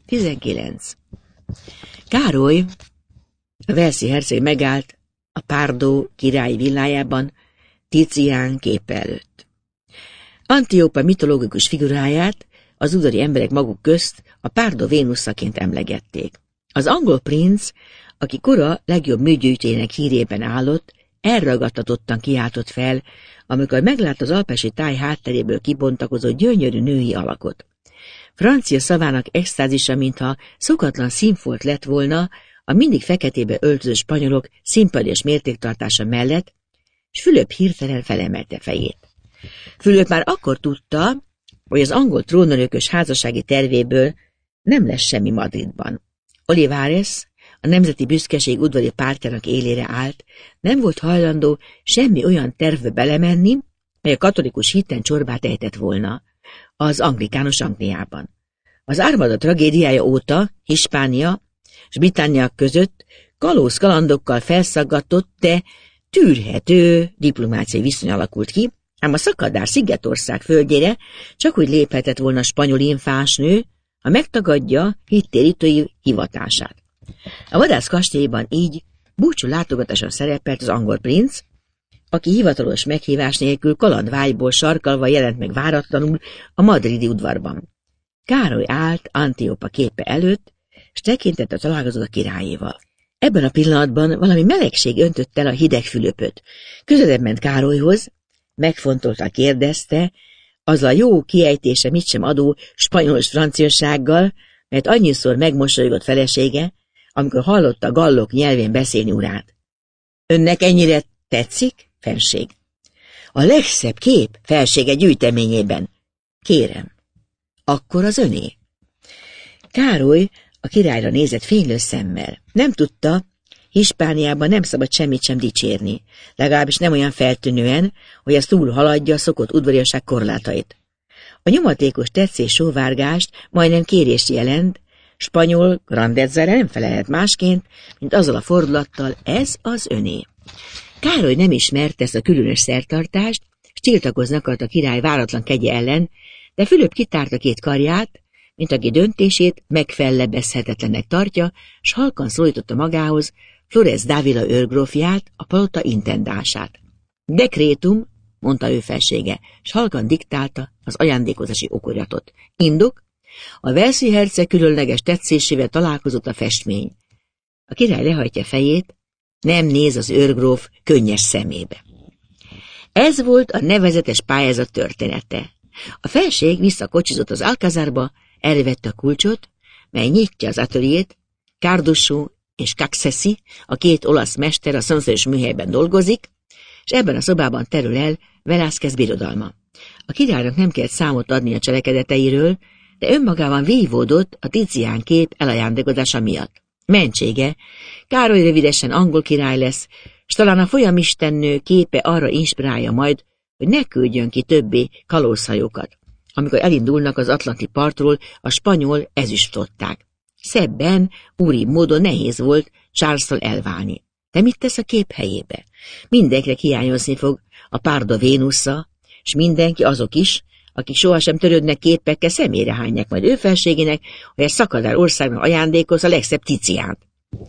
19. Károly, a walesi herceg megállt a Pardo királyi villájában Tizian képe előtt. Antíopa mitológikus figuráját az udvari emberek maguk közt a Pardo Vénuszaként emlegették. Az angol princ, aki kora legjobb műgyűjtőjének hírében állott, elragadtatottan kiáltott fel, amikor meglátta az alpesi táj hátteréből kibontakozó gyönyörű női alakot. Francia szavának extázisa, mintha szokatlan színfolt lett volna a mindig feketébe öltöző spanyolok színpadi és mértéktartása mellett, s Fülöp hirtelen felemelte fejét. Fülöp már akkor tudta, hogy az angol trónörökös házassági tervéből nem lesz semmi Madridban. Olivares, a nemzeti büszkeség udvari pártjának élére állt, nem volt hajlandó semmi olyan tervbe belemenni, mely a katolikus hiten csorbát ejtett volna az anglikánus Angliában. Az Armada tragédiája óta Hispánia és Britannia között kalóz-kalandokkal felszaggatott, de tűrhető diplomáciai viszony alakult ki, ám a szakadár Szigetország földjére csak úgy léphetett volna a spanyol infánsnő, ha megtagadja hittérítői hivatását. A vadász kastélyban így búcsú látogatáson szerepelt az angol princ, aki hivatalos meghívás nélkül kalandvágyból sarkalva jelent meg váratlanul a madridi udvarban. Károly állt Antíopa képe előtt, s tekintett a találkozót a királyéval. Ebben a pillanatban valami melegség öntött el a hideg Fülöpöt. Közelebb ment Károlyhoz, megfontoltan kérdezte, az a jó kiejtése mit sem adó spanyolos franciasággal, mert annyiszor megmosolygott felesége, amikor hallotta a gallok nyelvén beszélni urát. Önnek ennyire tetszik, fenség? A legszebb kép felsége gyűjteményében. Kérem, akkor az öné. Károly a királyra nézett fénylő szemmel. Nem tudta, Hispániában nem szabad semmit sem dicsérni, legalábbis nem olyan feltűnően, hogy az túl haladja a szokott udvariasság korlátait. A nyomatékos tetszés sóvárgást majdnem kérést jelent, spanyol grandezzára nem felelhet másként, mint azzal a fordulattal, ez az öné. Károly nem ismerte ezt a különös szertartást, s tiltakozni akart a király váratlan kegye ellen, de Fülöp kitárta két karját, mint aki döntését megfellebbezhetetlennek tartja, s halkan szólította magához Flores Dávila őrgrófját, a palota intendánsát. Dekrétum, mondta ő felsége, s halkan diktálta az ajándékozási okiratot. Indok, a walesi herceg különleges tetszésével találkozott a festmény. A király lehajtja fejét, nem néz az őrgróf könnyes szemébe. Ez volt a nevezetes pályázat története. A felség visszakocsizott az Alcazárba, elvette a kulcsot, mely nyitja az ateliét, Carducho és Caxesi, a két olasz mester a szomszédos műhelyben dolgozik, és ebben a szobában terül el Velázquez birodalma. A királynak nem kellett számot adni a cselekedeteiről, de önmagában vívódott a Tizian kép elajándékozása miatt. Mentsége, Károly rövidesen angol király lesz, s talán a folyamistennő képe arra inspirálja majd, hogy ne küldjön ki többé kalózhajókat, amikor elindulnak az atlanti partról a spanyol ezüstflották. Szebben, úribb módon nehéz volt Charles-tól elválni. De mit tesz a kép helyébe? Mindenkire hiányozni fog a Pardo Vénusza, s mindenki, azok is, akik sohasem törődnek képekkel, szemére hányják majd ő felségének, hogy a szakadár országnak ajándékoz a legszebb Tiziánt.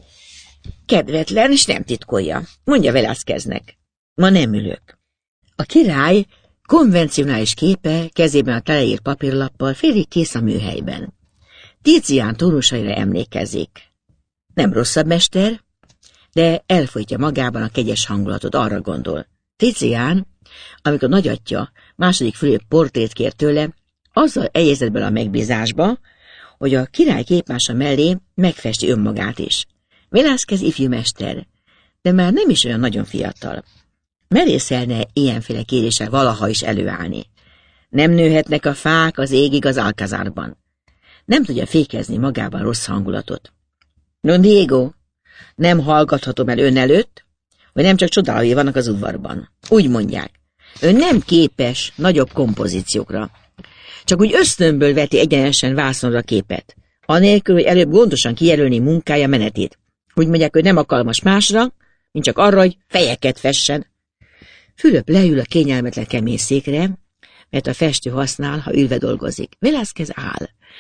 Kedvetlen, és nem titkolja, mondja Velázqueznek. Ma nem ülök. A király konvencionális képe kezében a teleírt papírlappal félig kész a műhelyben. Tizian tónusaira emlékezik. Nem rosszabb mester, de elfolytja magában a kegyes hangulatot, arra gondol. Tizian, amikor nagyatja második Fülöp portrét kér tőle, azzal egyezett bele a megbízásba, hogy a király képmása mellé megfesti önmagát is. Velázquez ifjú mester, de már nem is olyan nagyon fiatal. Merészelne ilyenféle kéréssel valaha is előállni. Nem nőhetnek a fák az égig az Alcazárban. Nem tudja fékezni magában rossz hangulatot. Don Diego, nem hallgathatom el ön előtt, hogy nem csak csodálói vannak az udvarban. Úgy mondják, ön nem képes nagyobb kompozíciókra. Csak úgy ösztönből veti egyenesen vászonra a képet, anélkül, hogy előbb gondosan kijelölni munkája menetét. Úgy mondják, hogy nem alkalmas másra, mint csak arra, hogy fejeket fessen. Fülöp leül a kényelmetlen kemény székre, mert a festő használ, ha ülve dolgozik. Velázquez áll.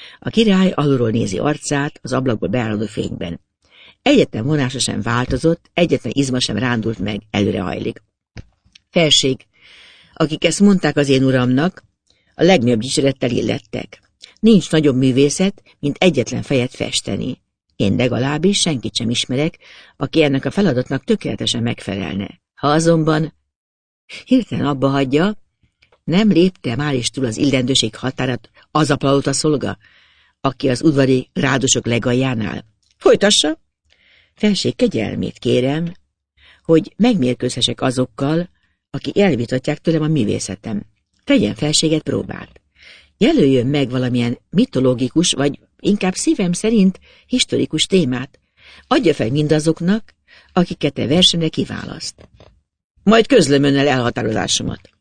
A király alulról nézi arcát az ablakból beáradó fényben. Egyetlen vonása sem változott, egyetlen izma sem rándult meg, előrehajlik. Felség, akik ezt mondták az én uramnak, a legnagyobb dicsérettel illettek. Nincs nagyobb művészet, mint egyetlen fejet festeni. Én legalábbis senkit sem ismerek, aki ennek a feladatnak tökéletesen megfelelne. Ha azonban hirtelen abba hagyja, nem lépte már is túl az illendőség határat az a palota szolga, aki az udvari rádusok legaljánál. Folytassa! Felség, kegyelmét kérem, hogy megmérkőzhessek azokkal, akik elvitatják tőlem a művészetem. Tegyen felséget próbát. Jelöljön meg valamilyen mitológikus, vagy inkább szívem szerint historikus témát. Adja fel mindazoknak, akiket a versenyre kiválaszt. Majd közlöm önnel elhatározásomat.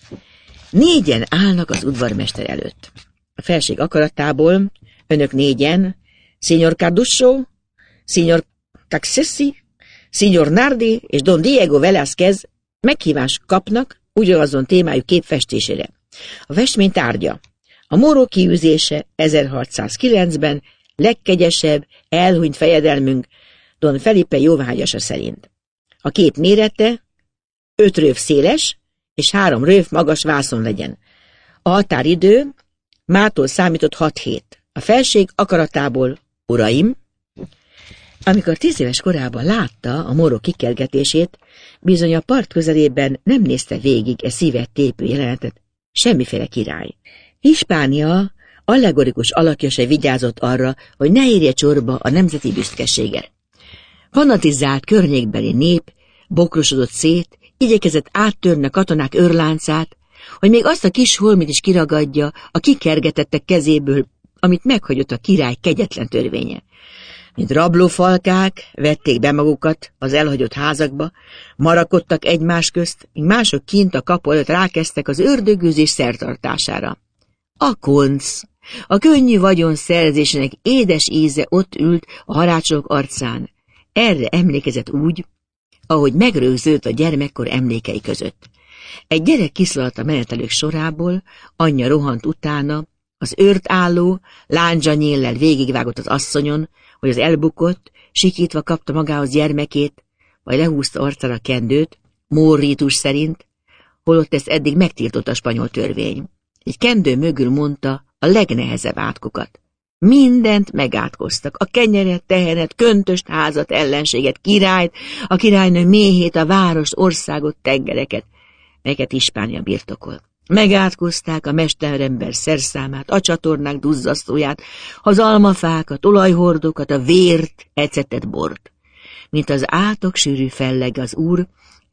4 állnak az udvarmester előtt. A felség akaratából önök 4, Signor Carduccio, Signor Caxesi, Signor Nardi és Don Diego Velázquez meghívást kapnak ugyanazon témájú képfestésére. A festmény tárgya: a móró kiűzése 1609-ben legkegyesebb, elhunyt fejedelmünk Don Felipe jóváhagyása szerint. A kép mérete 5 röv széles és 3 röv magas vászon legyen. A határidő mától számított 6 hét. A felség akaratából, uraim, amikor 10 éves korában látta a móró kikergetését, bizony a part közelében nem nézte végig szívet tépő jelenetet semmiféle király. Hispánia allegorikus alakja se vigyázott arra, hogy ne érje csorba a nemzeti büszkeséget. Fanatizált környékbeli nép bokrosodott szét, igyekezett áttörni a katonák őrláncát, hogy még azt a kis holmit is kiragadja a kikergetettek kezéből, amit meghagyott a király kegyetlen törvénye. Mint rablófalkák vették be magukat az elhagyott házakba, marakodtak egymás közt, míg mások kint a kapu előtt rákezdtek az ördögűzés szertartására. A konc, a könnyű vagyon szerzésének édes íze ott ült a harácsolók arcán. Erre emlékezett úgy, ahogy megrögződött a gyermekkor emlékei között. Egy gyerek kiszaladt a menetelők sorából, anyja rohant utána, az őrt álló lándzsanyéllel végigvágott az asszonyon, hogy az elbukott, sikítva kapta magához gyermekét, vagy lehúzta arcára a kendőt, mór rítus szerint, holott ezt eddig megtiltott a spanyol törvény. Egy kendő mögül mondta a legnehezebb átkokat. Mindent megátkoztak, a kenyeret, tehenet, köntöst, házat, ellenséget, királyt, a királynő méhét, a várost, országot, tengereket, melyeket Hispánia birtokol. Megátkozták a mesterember szerszámát, a csatornák duzzasztóját, az almafákat, olajhordókat, a vért, ecetet bort. Mint az átok sűrű felleg az úr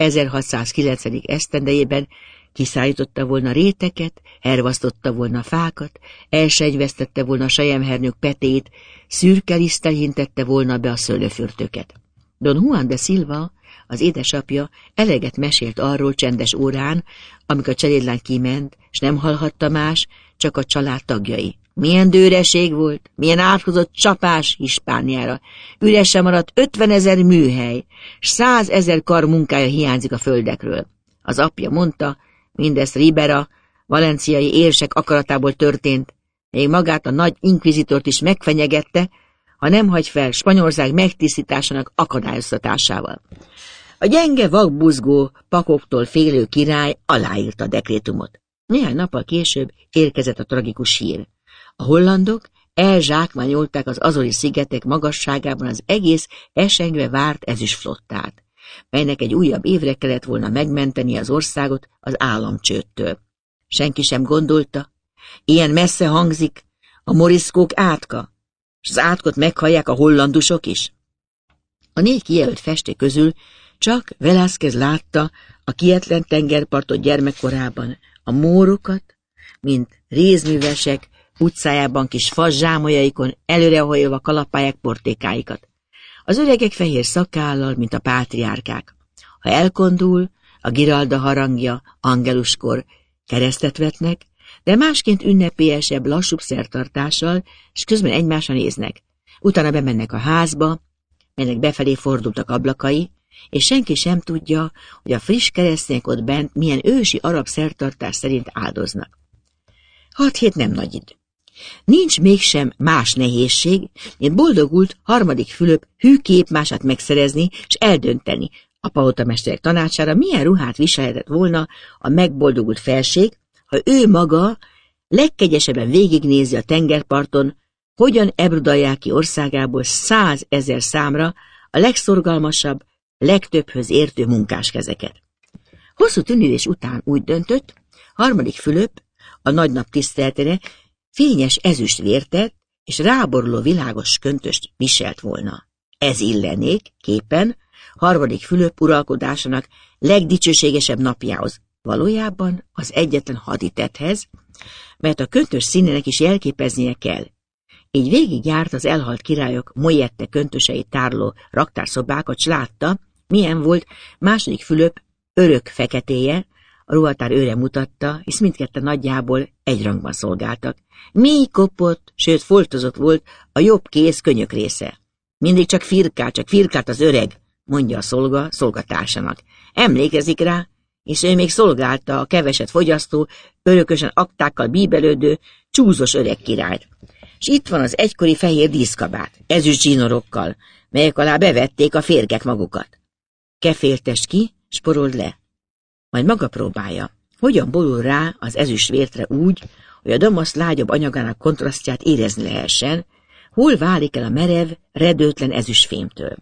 1609. esztendejében kiszállította volna réteket, hervasztotta volna fákat, elsenyvesztette volna a selyemhernők petét, szürke liszttel hintette volna be a szőlőfürtöket. Don Juan de Silva, az édesapja, eleget mesélt arról csendes órán, amikor a cselédlány kiment, s nem hallhatta más, csak a család tagjai. Milyen dőreség volt, milyen áthozott csapás Hispániára. Üresen maradt 50 000 műhely, s 100 000 kar munkája hiányzik a földekről. Az apja mondta, mindezt Ribera, valenciai érsek akaratából történt, még magát a nagy inkvizitort is megfenyegette, ha nem hagy fel Spanyolország megtisztításának akadályoztatásával. A gyenge, vakbuzgó pakoktól félő király aláírta a dekrétumot. Néhány nappal később érkezett a tragikus hír. A hollandok elzsákmányolták az Azori-szigetek magasságában az egész esengve várt ezüstflottát, melynek egy újabb évre kellett volna megmenteni az országot az államcsődtől. Senki sem gondolta, ilyen messze hangzik a moriszkók átka, és az átkot meghallják a hollandusok is. A 4 kijelölt festő közül csak Velázquez látta a kietlen tengerpartot gyermekkorában, a mórokat, mint rézművesek utcájában kis fas zsámolyaikon előrehajolva kalapálják portékáikat. Az öregek fehér szakállal, mint a pátriárkák. Ha elkondul, a giralda harangja, angeluskor keresztet vetnek, de másként ünnepélyesebb, lassúbb szertartással, és közben egymásra néznek. Utána bemennek a házba, melynek befelé fordultak ablakai, és senki sem tudja, hogy a friss keresztények ott bent milyen ősi arab szertartás szerint áldoznak. 6 hét nem nagy idő. Nincs mégsem más nehézség, mint boldogult harmadik Fülöp hű képmását megszerezni és eldönteni a palotamesterek tanácsára, milyen ruhát viselhetett volna a megboldogult felség, ha ő maga legkegyesebben végignézi a tengerparton, hogyan ebrudalják ki országából 100 000 számra a legszorgalmasabb, legtöbbhöz értő munkáskezeket. Hosszú tűnődés után úgy döntött, harmadik Fülöp a nagy nap tiszteletére fényes ezüst vértet és ráboruló világos köntöst viselt volna. Ez illenék képen harmadik Fülöp uralkodásának legdicsőségesebb napjához, valójában az egyetlen haditethez, mert a köntös színének is jelképeznie kell. Így végigjárt az elhalt királyok Mojette köntöseit tároló raktárszobákat, s látta, milyen volt második Fülöp örök feketéje, a ruhatár őre mutatta, hisz mindketten nagyjából egy rangban szolgáltak. Mély kopott, sőt foltozott volt a jobb kéz könyök része. Mindig csak firkált az öreg, mondja a szolga szolgatársának. Emlékezik rá, és ő még szolgálta a keveset fogyasztó, örökösen aktákkal bíbelődő, csúzos öreg királyt. És itt van az egykori fehér díszkabát, ezüst zsinorokkal, melyek alá bevették a férgek magukat. Keféltest ki, sporold le. Majd maga próbálja, hogyan borul rá az ezüst vértre úgy, hogy a damasz lágyabb anyagának kontrasztját érezni lehessen, hol válik el a merev, redőtlen ezüstfémtől.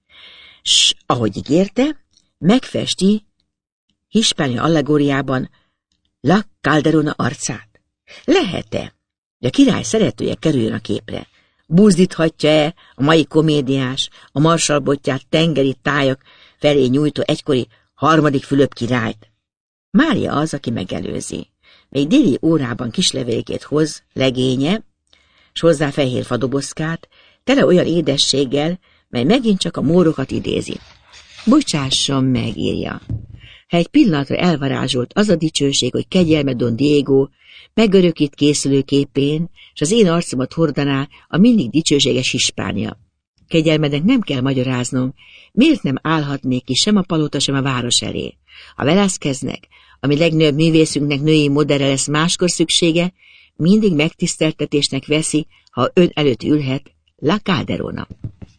S ahogy ígérte, megfesti Hispánia allegóriában La Calderona arcát. Lehet-e, hogy a király szeretője kerüljön a képre? Buzdíthatja-e a mai komédiás, a marsalbotját tengeri tájak felé nyújtó egykori harmadik Fülöp királyt? Mária az, aki megelőzi. Még déli órában kislevélkét hoz, legénye, s hozzá fehér fadobozkát, tele olyan édességgel, mely megint csak a mórokat idézi. Bocsásson meg, írja. Ha egy pillanatra elvarázsolt az a dicsőség, hogy kegyelme Don Diego megörökít készülő képén, s az én arcomat hordaná a mindig dicsőséges Hispánia. Kegyelmednek nem kell magyaráznom, miért nem állhatnék ki sem a palota, sem a város elé. Ha Velázqueznek, ami legnagyobb művészünknek női modellre lesz máskor szüksége, mindig megtiszteltetésnek veszi, ha ön előtt ülhet La Calderona.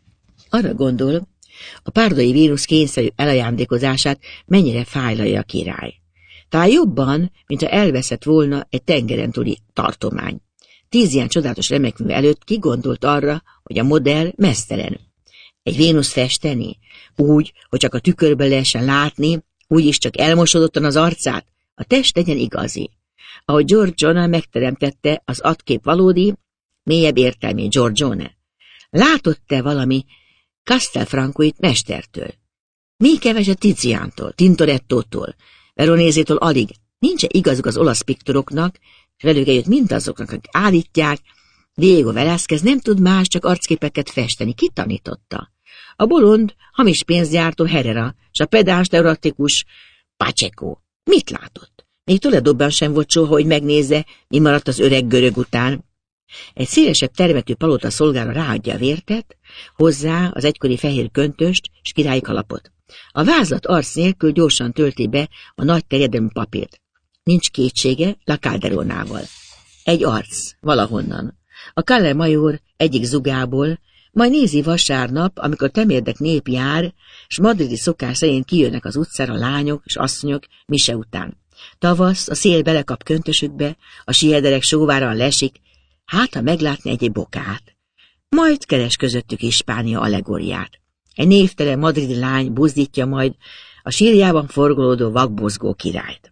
Arra gondol, a párdai vírus kényszerű elajándékozását mennyire fájlalja a király. Talán jobban, mint ha elveszett volna egy tengeren túli tartomány. 10 ilyen csodálatos remekmű előtt ki gondolt arra, hogy a modell meztelen. Egy Vénusz festeni, úgy, hogy csak a tükörben lehessen látni, úgyis csak elmosodottan az arcát, a test legyen igazi. Ahogy Giorgione megteremtette az adkép valódi, mélyebb értelmét Giorgione. Látott-e valami Castelfrancoit mestertől? Mi keveset Tiziántól, Tintorettótól, Veronézétől alig. Nincs igazuk az olasz piktoroknak, és velük együtt mindazoknak, akik állítják, Diego Velázquez nem tud más, csak arcképeket festeni. Ki tanította? A bolond, hamis pénzgyártó Herrera, és a pedáns teoretikus Pacheco. Mit látott? Még Toledóban sem volt soha, hogy megnézze, mi maradt az öreg görög után. Egy szélesebb termetű palota szolgára ráadja a vértet, hozzá az egykori fehér köntöst és királyi kalapot. A vázlat arc nélkül gyorsan tölti be a nagy terjedelmű papírt. Nincs kétsége La Calderonával. Egy arc, valahonnan. A Calle Major egyik zugából, majd nézi vasárnap, amikor temérdek nép jár, s madridi szokás szerint kijönnek az utcára lányok és asszonyok mise után. Tavasz, a szél belekap köntösükbe, a siederek sóváran lesik, hát ha meglátni egy bokát. Majd keres közöttük Hispánia allegóriát. Egy névtelen madridi lány buzdítja majd a sírjában forgolódó vakbozgó királyt.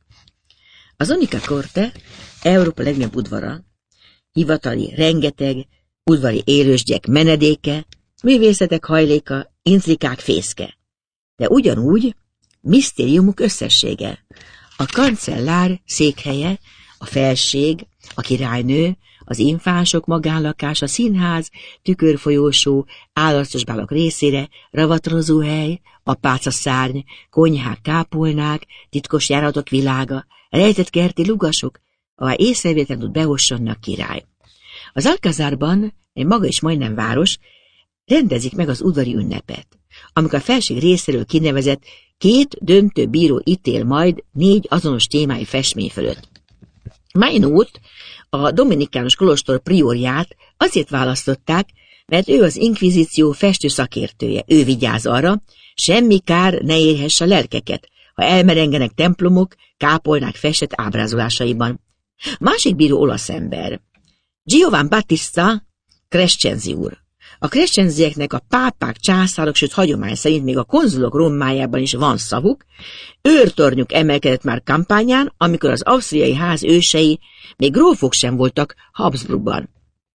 Az Unica Corte, Európa legnagyobb udvara, hivatali rengeteg, udvari élősgyek menedéke, művészetek hajléka, intrikák fészke. De ugyanúgy misztériumuk összessége. A kancellár székhelye, a felség, a királynő, az infánsok magánlakás, a színház, tükörfolyósó, állarcos bálok részére, ravatalozóhely, apácaszárny, konyhák, kápolnák, titkos járatok világa, rejtett kerti lugasok, ahová észrevétlen tud behosonni a király. Az Alcázárban, egy maga is majdnem város, rendezik meg az udvari ünnepet, amikor a felség részéről kinevezett 2 döntő bíró ítél majd 4 azonos témájú festmény fölött. Maynooth, a dominikánus kolostor priorját azért választották, mert ő az inkvizíció festő szakértője. Ő vigyáz arra, semmi kár ne érhesse a lelkeket, ha elmerengenek templomok, kápolnák festett ábrázolásaiban. Másik bíró olasz ember, Giovan Battista Crescenzi úr. A Crescenzieknek a pápák, császárok, sőt hagyomány szerint még a konzulok Rómájában is van szavuk. Őrtornyuk emelkedett már kampányán, amikor az ausztriai ház ősei még grófok sem voltak Habsburgban.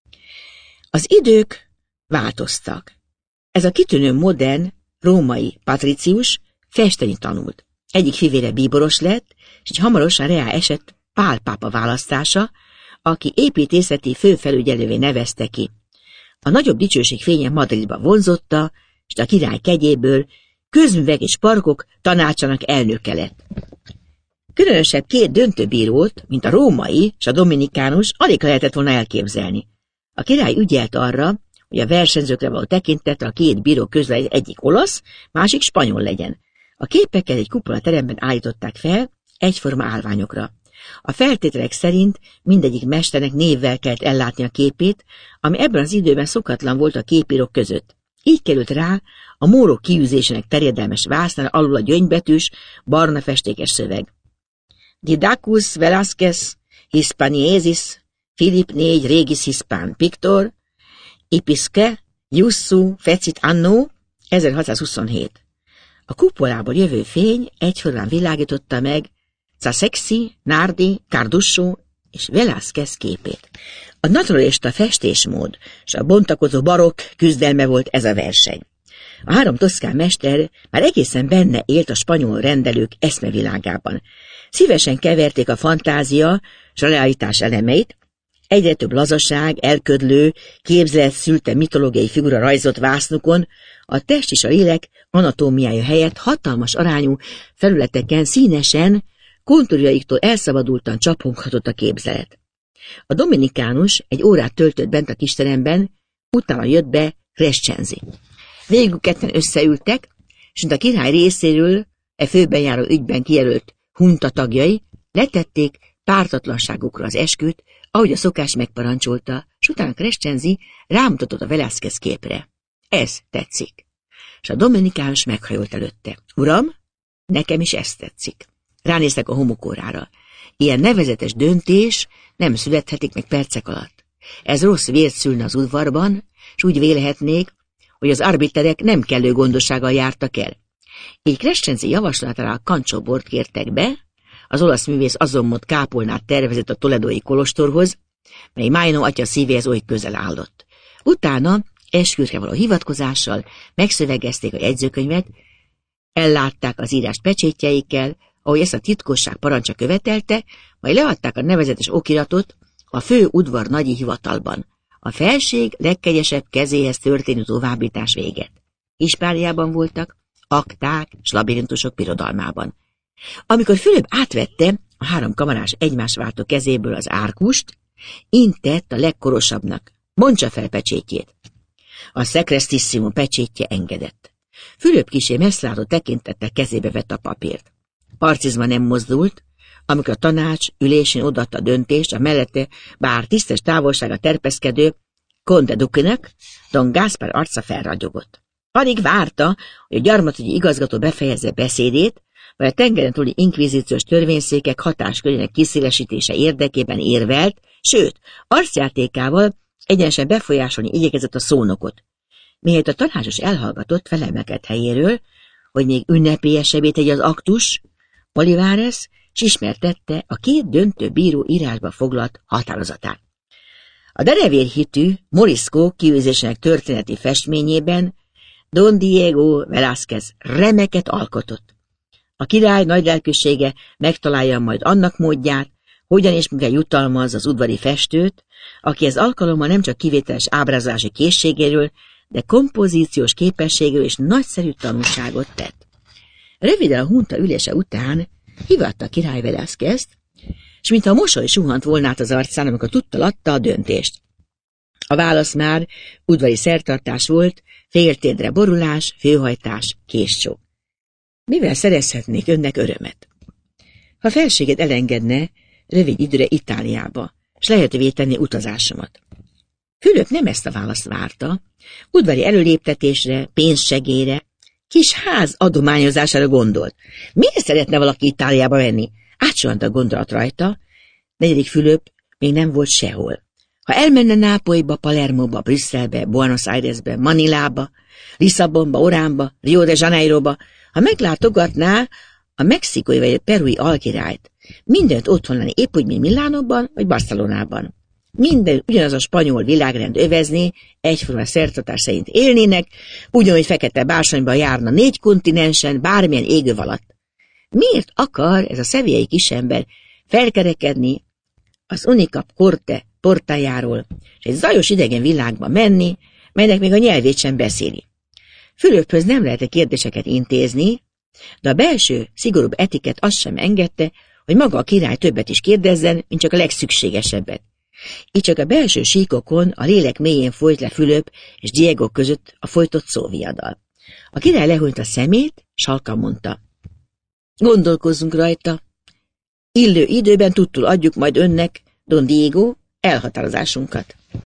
Az idők változtak. Ez a kitűnő modern római patricius festeni tanult. Egyik fivére bíboros lett, és így hamarosan reá esett Pál pápa választása, aki építészeti főfelügyelővé nevezte ki. A nagyobb dicsőség fénye Madridba vonzotta, és a király kegyéből közművek és parkok tanácsának elnöke lett. Különösebb két döntőbírót, mint a római és a dominikánus, alig lehetett volna elképzelni. A király ügyelt arra, hogy a versenyzőkre való tekintettel a két bíró közül egyik olasz, másik spanyol legyen. A képeket egy kupola teremben állították fel, egyforma állványokra. A feltételek szerint mindegyik mesternek névvel kellett ellátni a képét, ami ebben az időben szokatlan volt a képírók között. Így került rá a mórok kiűzésének terjedelmes vásznál alul a gyöngybetűs, barna festékes szöveg. Didacus Velázquez Hispaniesis Philip 4 Regis Hispán Pictor Ipisque Jussu Fecit Anno 1627. A kupolából jövő fény egyformán világította meg Szaszexi, Nardi, Carduccio és Velázquez képét. A naturalista festésmód és a bontakozó barokk küzdelme volt ez a verseny. A három toszkán mester már egészen benne élt a spanyol rendelők eszmevilágában. Szívesen keverték a fantázia és a realitás elemeit, egyre több lazaság, elködlő, képzelet szülte mitológiai figura rajzott vásznukon, a test és a lélek anatómiája helyett hatalmas arányú felületeken színesen, kontúrjaiktól elszabadultan csaponghatott a képzelet. A dominikánus egy órát töltött bent a kisteremben, utána jött be Crescenzi. Végül ketten összeültek, és a király részéről főben járó ügyben kijelölt hunta tagjai letették pártatlanságukra az esküt, ahogy a szokás megparancsolta, s utána Crescenzi rámutatott a Velázquez képre. Ez tetszik. És a dominikánus meghajolt előtte. Uram, nekem is ez tetszik. Ránéztek a homokórára. Ilyen nevezetes döntés nem születhetik meg percek alatt. Ez rossz vért szülne az udvarban, s úgy vélhetnék, hogy az arbiterek nem kellő gondossággal jártak el. Így Crescenzi javaslatára a kancsóbort kértek be, az olasz művész azonmot kápolnát tervezett a toledói kolostorhoz, mely Maino atya szívéhez oly közel állott. Utána esküdre való hivatkozással megszövegezték a jegyzőkönyvet, ellátták az írást pecsétjeikkel, ahogy ezt a titkosság parancsa követelte, majd leadták a nevezetes okiratot a fő udvar nagyi hivatalban. A felség legkegyesebb kezéhez történő továbbítás véget. Hispániában voltak, akták s labirintusok birodalmában. Amikor Fülöp átvette a három kamarás egymás váltó kezéből az árkust, intett a legkorosabbnak, bontsa fel pecsétjét. A Secrestissimo pecsétje engedett. Fülöp kissé messzlátó tekintettel kezébe vett a papírt. Parcizma nem mozdult, amikor a tanács ülésén odaadta a döntést, a mellette bár tisztes távolsága terpeszkedő Conde Dukének, Don Gáspár arca felragyogott. Alig várta, hogy a gyarmatügyi igazgató befejezze beszédét, vagy a tengeren túli inkvizíciós törvényszékek hatáskörének kiszélesítése érdekében érvelt, sőt, arcjátékával egyenesen befolyásolni igyekezett a szónokot. Mihelyt a tanácsos elhallgatott, felemelkedt helyéről, hogy még ünnepélyesebbé tegye az aktus, Olivares s ismertette a két döntő bíró írásba foglalt határozatát. A derevérhitű Morisco kiűzésének történeti festményében Don Diego Velázquez remeket alkotott. A király nagy lelkűsége megtalálja majd annak módját, hogyan és mivel jutalmaz az udvari festőt, aki ez alkalommal nem csak kivételes ábrázolási készségéről, de kompozíciós képességéről is nagyszerű tanulságot tett. Röviden a hunta ülése után hívatta a király Velázquezt, és mintha a mosoly suhant volna át az arcán, amikor tudta adta a döntést. A válasz már udvari szertartás volt, féltérdre borulás, főhajtás, késcsók. Mivel szerezhetnék önnek örömet? Ha felséged elengedne rövid időre Itáliába, s lehetővé tenni utazásomat. Fülöp nem ezt a választ várta, udvari előléptetésre, pénzsegélyre, kis ház adományozására gondolt. Miért szeretne valaki Itáliába menni? Átsuhant a gondolat rajta, 4. Fülöp még nem volt sehol. Ha elmenne Nápolyba, Palermóba, Brüsszelbe, Buenos Airesbe, Manilába, Lisszabonba, Oránba, Rio de Janeiroba, ha meglátogatná a mexikói vagy a perui alkirályt, mindent otthon lenni, épp úgy, mint Milánóban vagy Barcelonában. Minden ugyanaz a spanyol világrend övezné, egyforma szertartás szerint élnének, ugyanúgy fekete bársonyban járna 4 kontinensen, bármilyen égő alatt. Miért akar ez a szeviai kisember felkerekedni az Unicap Corte portájáról, és egy zajos idegen világba menni, melynek még a nyelvét sem beszéli? Fülöphöz nem lehet kérdéseket intézni, de a belső, szigorúbb etiket azt sem engedte, hogy maga a király többet is kérdezzen, mint csak a legszükségesebbet. Így csak a belső síkokon a lélek mélyén folyt le Fülöp és Diego között a folytott szóviadal. A király lehúnyt a szemét, s halkan mondta: gondolkozzunk rajta. Illő időben tudtul adjuk majd önnek, Don Diego, elhatározásunkat.